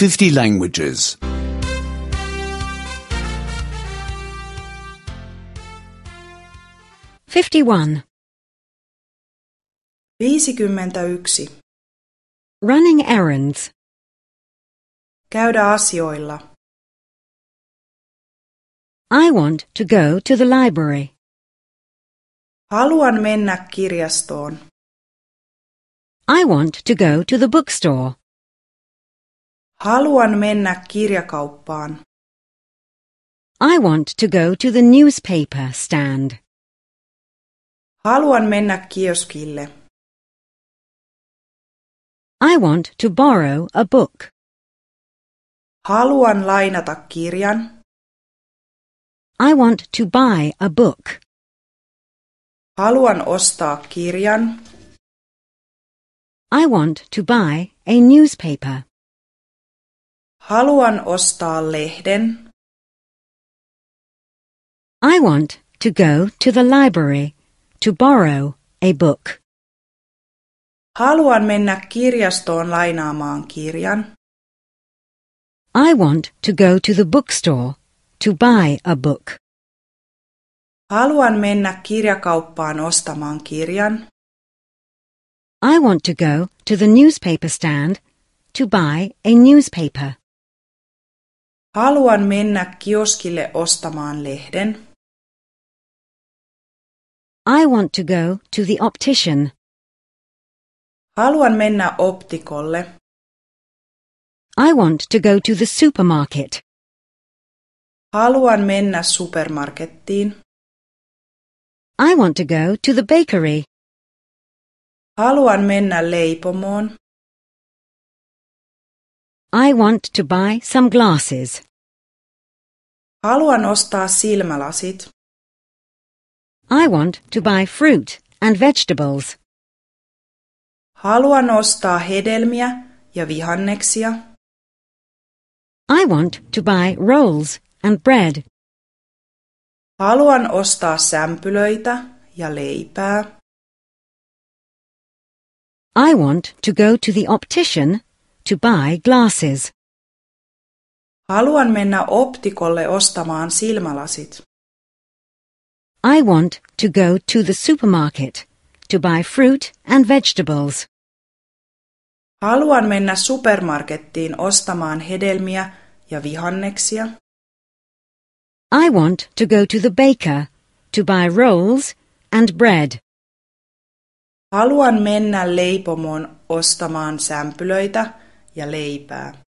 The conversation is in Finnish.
50 languages. 51. 51. Running errands. Käydä asioilla. I want to go to the library. Haluan mennä kirjastoon. I want to go to the bookstore. Haluan mennä kirjakauppaan. I want to go to the newspaper stand. Haluan mennä kioskille. I want to borrow a book. Haluan lainata kirjan. I want to buy a book. Haluan ostaa kirjan. I want to buy a newspaper. Haluan ostaa lehden. I want to go to the library to borrow a book. Haluan mennä kirjastoon lainaamaan kirjan. I want to go to the bookstore to buy a book. Haluan mennä kirjakauppaan ostamaan kirjan. I want to go to the newspaper stand to buy a newspaper. Haluan mennä kioskille ostamaan lehden. I want to go to the optician. Haluan mennä optikolle. I want to go to the supermarket. Haluan mennä supermarkettiin. I want to go to the bakery. Haluan mennä leipomoon. I want to buy some glasses. Haluan ostaa silmälasit. I want to buy fruit and vegetables. Haluan ostaa hedelmiä ja vihanneksia. I want to buy rolls and bread. Haluan ostaa sämpylöitä ja leipää. I want to go to the optician to buy glasses. Haluan mennä optikolle ostamaan silmälasit. I want to go to the supermarket to buy fruit and vegetables. Haluan mennä supermarkettiin ostamaan hedelmiä ja vihanneksia. I want to go to the baker to buy rolls and bread. Haluan mennä leipomoon ostamaan sämpylöitä ja leipää.